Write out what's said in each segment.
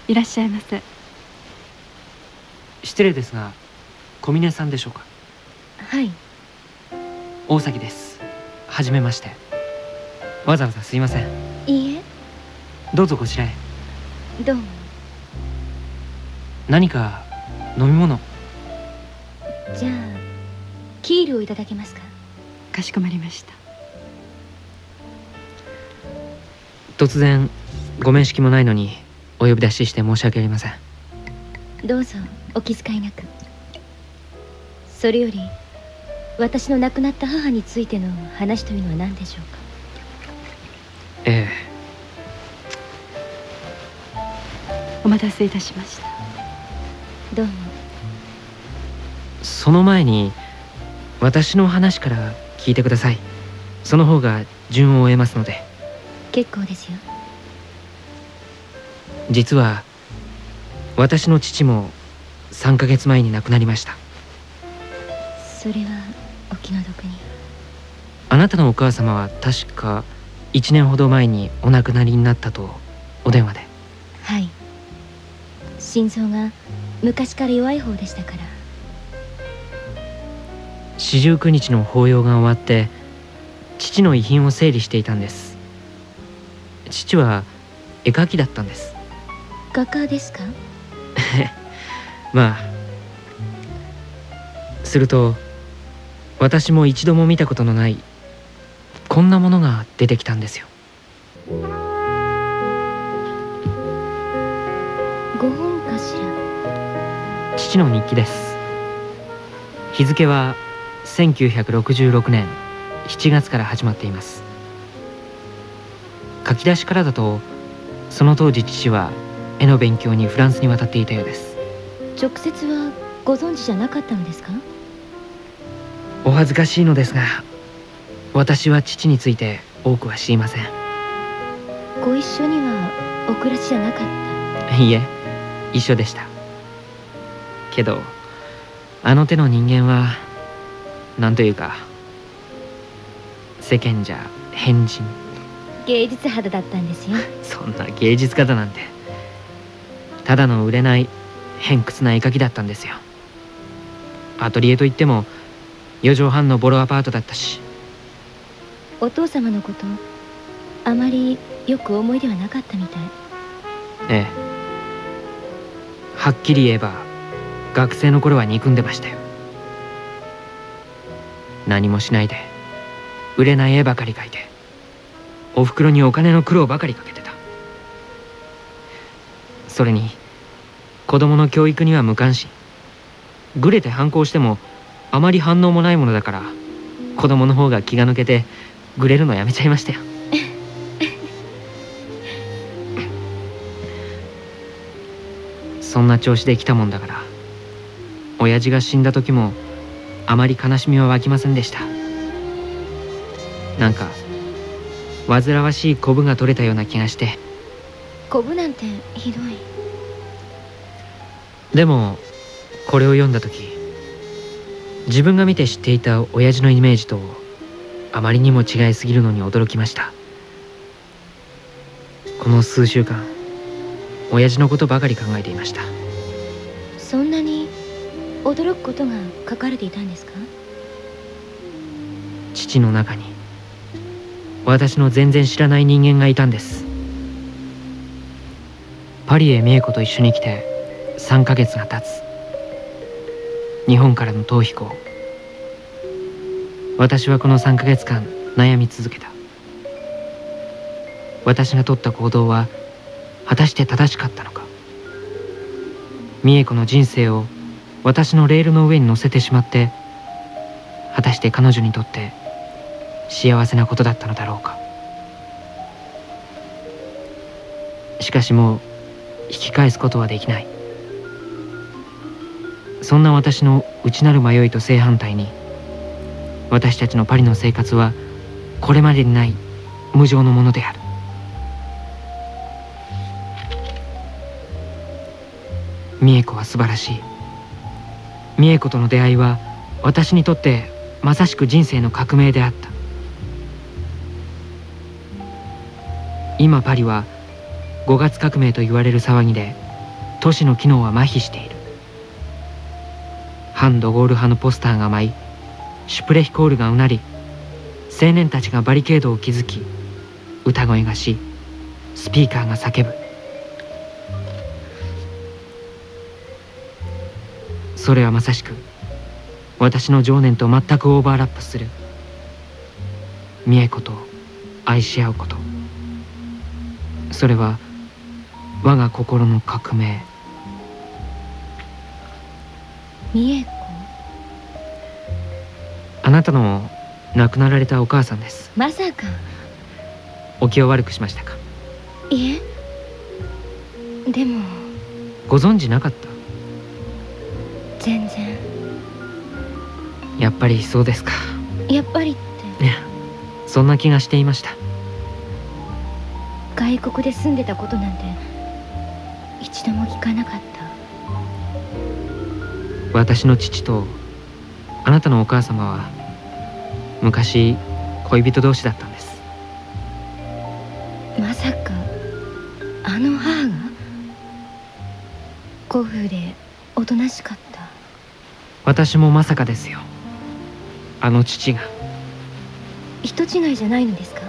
いらっしゃいませ。 失礼ですが、小峰さんでしょうか？ はい。 大崎です。はじめまして。わざわざすいません。 いいえ。 どうぞこちらへ。 どうも。 何か飲み物。 じゃあキールをいただけますか？ かしこまりました。 突然ご面識もないのにお呼び出しして申し訳ありません。 どうぞお気遣いなく。それより私の亡くなった母についての話というのは何でしょうか？ ええ。 お待たせいたしました。 どうも。 その前に私の話から聞いてください。その方が順を追えますので。 結構ですよ。 実は私の父も3ヶ月前に亡くなりました。 それはお気の毒に。 あなたのお母様は確か1年ほど前にお亡くなりになったとお電話で。 はい。心臓が昔から弱い方でしたから。 四十九日の法要が終わって父の遺品を整理していたんです。父は絵描きだったんです。 画家ですか？ まあ。すると私も一度も見たことのないこんなものが出てきたんですよ。 ご本かしら？ 父の日記です。日付は1966年7月から始まっています。書き出しからだとその当時父は絵の勉強にフランスに渡っていたようです。 直接はご存知じゃなかったのですか？ お恥ずかしいのですが私は父について多くは知りません。 ご一緒にはお暮らしじゃなかった？ いいえ、一緒でした。けどあの手の人間はなんというか世間じゃ変人。 芸術肌だったんですよ。 そんな芸術家だなんて。ただの売れない偏屈な絵描きだったんですよ。アトリエといっても4畳半のボロアパートだったし。 お父様のことあまりよく思い出はなかったみたい。 ええ。はっきり言えば学生の頃は憎んでましたよ。何もしないで売れない絵ばかり描いておふくろにお金の苦労ばかりかけてた。それに子供の教育には無関心。ぐれて反抗してもあまり反応もないものだから子供の方が気が抜けてぐれるのやめちゃいましたよ。そんな調子で来たもんだから親父が死んだ時もあまり悲しみは湧きませんでした。なんか煩わしいコブが取れたような気がして。 コブなんてひどい。 でもこれを読んだ時自分が見て知っていた親父のイメージとあまりにも違いすぎるのに驚きました。この数週間親父のことばかり考えていました。 そんなに驚くことが書かれていたんですか？ 父の中に私の全然知らない人間がいたんです。パリへ美恵子と一緒に来て3ヶ月が経つ。日本からの逃避行。私はこの3ヶ月間悩み続けた。私が取った行動は果たして正しかったのか。美恵子の人生を私のレールの上に乗せてしまって果たして彼女にとって幸せなことだったのだろうか。しかしもう引き返すことはできない。そんな私の内なる迷いと正反対に私たちのパリの生活はこれまでにない無常のものである。美恵子は素晴らしい。美恵子との出会いは私にとってまさしく人生の革命であった。今パリは5月革命と言われる騒ぎで都市の機能は麻痺している。反ドゴール派のポスターが舞い、シュプレヒコールがうなり、青年たちがバリケードを築き、歌声がし、スピーカーが叫ぶ。それはまさしく私の情念と全くオーバーラップする。美恵子と愛し合うこと、それは我が心の革命。 美恵子。 あなたの亡くなられたお母さんです。 まさか。 お気を悪くしましたか？ いえ、でもご存知なかった？ 全然。 やっぱりそうですか。 やっぱりって。 いや、そんな気がしていました。 外国で住んでたことなんて一度も聞かなかった。 私の父とあなたのお母様は昔恋人同士だったんです。 まさかあの母が？古風でおとなしかった。 私もまさかですよ。あの父が。 人違いじゃないのですか？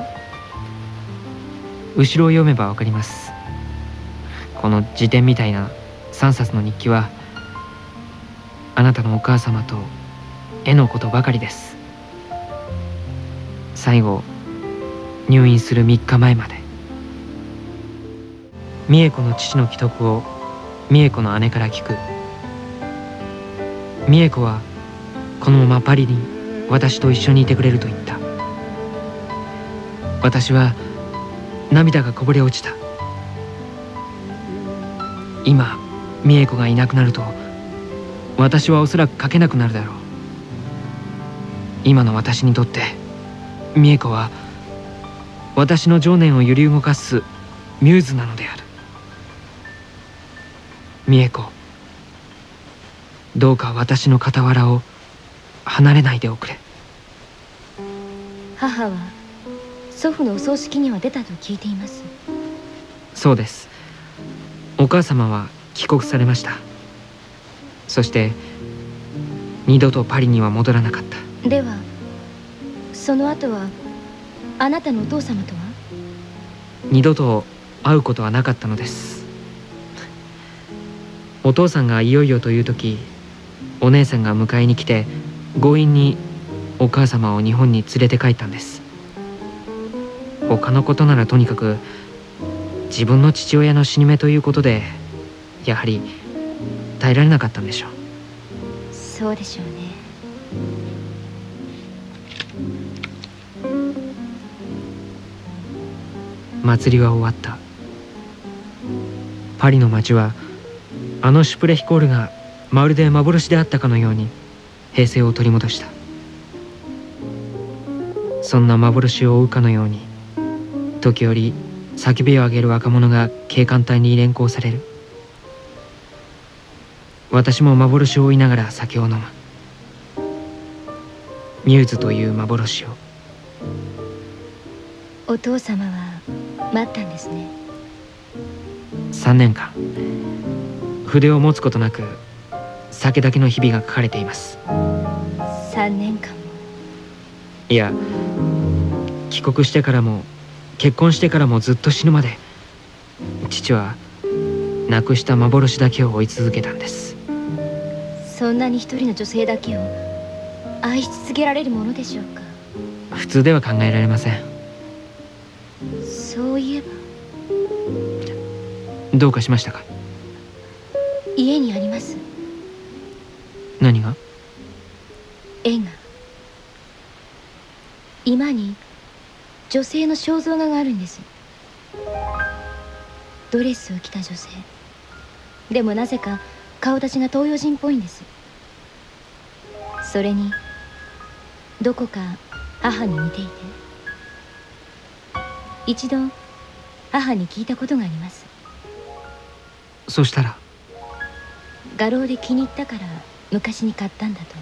後ろを読めばわかります。この辞典みたいな3冊の日記はあなたのお母様と絵のことばかりです。最後入院する3日前まで。美恵子の父の危篤を美恵子の姉から聞く。美恵子はこのままパリに私と一緒にいてくれると言った。私は涙がこぼれ落ちた。今美恵子がいなくなると私はおそらく書けなくなるだろう。今の私にとって美恵子は私の情念を揺り動かすミューズなのである。美恵子、どうか私の傍らを離れないでおくれ。 母は祖父のお葬式には出たと聞いています。 そうです。お母様は帰国されました。そして二度とパリには戻らなかった。 ではその後はあなたのお父様とは？ 二度と会うことはなかったのです。お父さんがいよいよという時、お姉さんが迎えに来て強引にお母様を日本に連れて帰ったんです。他のことならとにかく自分の父親の死に目ということでやはり耐えられなかったんでしょう。 そうでしょうね。 祭りは終わった。パリの街はあのシュプレヒコールがまるで幻であったかのように平静を取り戻した。そんな幻を追うかのように時折叫びを上げる若者が警官隊に連行される。私も幻を追いながら酒を飲む。ミューズという幻を。 お父様は待ったんですね。 3年間筆を持つことなく酒だけの日々が書かれています。 3年間も。 いや、帰国してからも結婚してからもずっと死ぬまで父は亡くした幻だけを追い続けたんです。 そんなに一人の女性だけを愛し続けられるものでしょうか？ 普通では考えられません。 そういえばどうかしましたか？ 家にあります。 何が？ 絵が。居間に女性の肖像画があるんです。ドレスを着た女性でもなぜか顔立ちが東洋人っぽいんです。それにどこか母に似ていて、一度母に聞いたことがあります。 そしたら？ 画廊で気に入ったから昔に買ったんだと。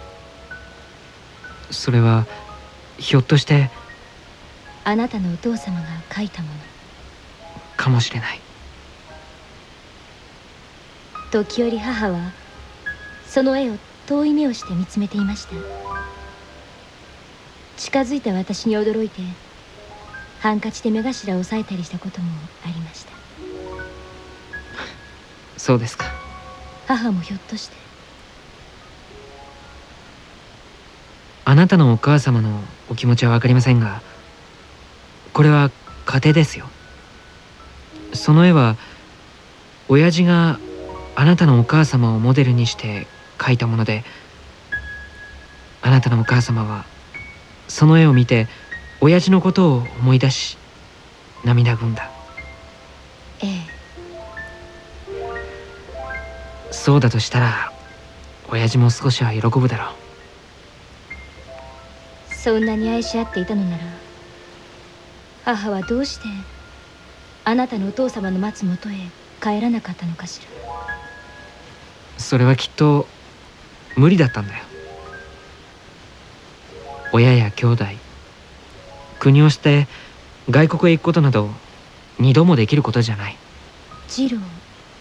それはひょっとしてあなたのお父様が描いたものかもしれない。 時折母はその絵を遠い目をして見つめていました。近づいた私に驚いてハンカチで目頭を押さえたりしたこともありました。 そうですか。 母もひょっとして。 あなたのお母様のお気持ちは分かりませんが、これは家庭ですよ。その絵は親父があなたのお母様をモデルにして描いたもので、あなたのお母様はその絵を見て親父のことを思い出し涙ぐんだ。 ええ。 そうだとしたら親父も少しは喜ぶだろう。 そんなに愛し合っていたのなら、母はどうしてあなたのお父様の待つもとへ帰らなかったのかしら。 それはきっと無理だったんだよ。親や兄弟、国を捨て外国へ行くことなど二度もできることじゃない。 次郎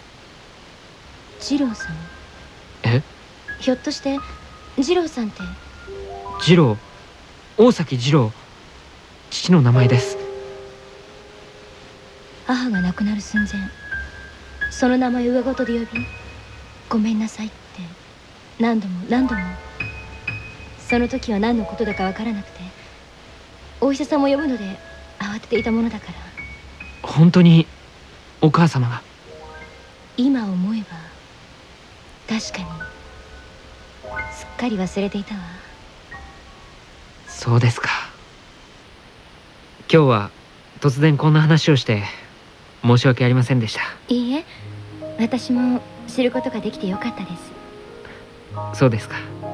さん。 え？ ひょっとして次郎さんって。 次郎、大崎次郎、父の名前です。 母が亡くなる寸前、その名前を上言で呼び、ごめんなさいって何度も。その時は何のことだかわからなくて、お医者さんも呼ぶので慌てていたものだから。 本当にお母様が？ 今思えば確かにすっかり忘れていたわ。 そうですか。今日は突然こんな話をして申し訳ありませんでした。 いいえ、私も知ることができてよかったです。 そうですか。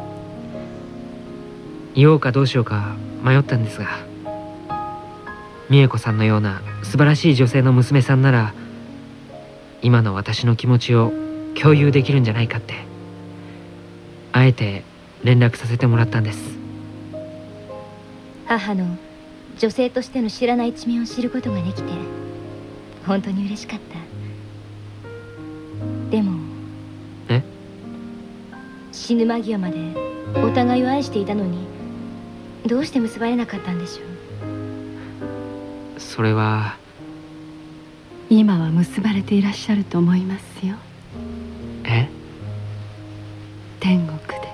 言おうかどうしようか迷ったんですが、美恵子さんのような素晴らしい女性の娘さんなら今の私の気持ちを共有できるんじゃないかって、あえて連絡させてもらったんです。 母の女性としての知らない一面を知ることができて本当に嬉しかった。でも死ぬ間際までお互いを愛していたのに、どうして結ばれなかったんでしょう。 それは今は結ばれていらっしゃると思いますよ。天国で。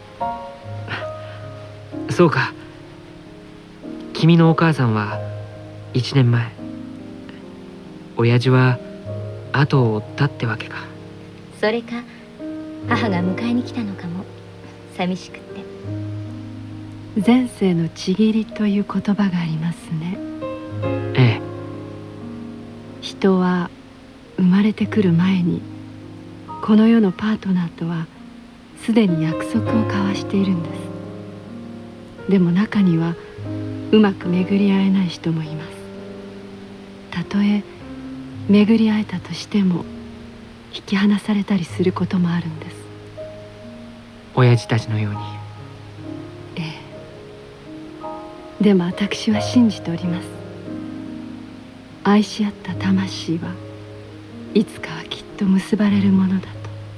そうか。君のお母さんは1年前、親父は後を追ったってわけか。 それか母が迎えに来たのかも。寂しくって前世のちぎりという言葉がありますね。 ええ。 人は生まれてくる前にこの世のパートナーとはすでに約束を交わしているんです。でも中にはうまく巡り合えない人もいます。たとえ巡り合えたとしても引き離されたりすることもあるんです。 親父たちのように。 ええ。でも私は信じております。愛し合った魂はいつかはきっと結ばれるものだと。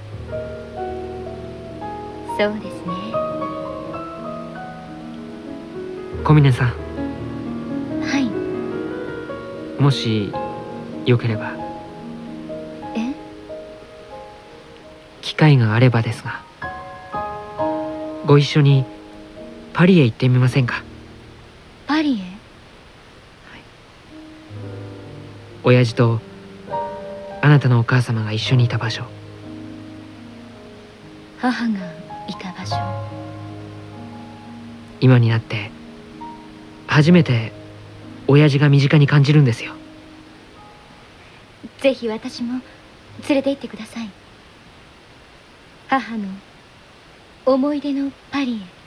そうですね。 小峰さん。 はい。 もしよければ、機会があればですが、ご一緒にパリへ行ってみませんか？ パリへ？ 親父とあなたのお母様が一緒にいた場所。 母がいた場所。 今になって初めて親父が身近に感じるんですよ。 ぜひ私も連れて行ってください。母の思い出のパリへ。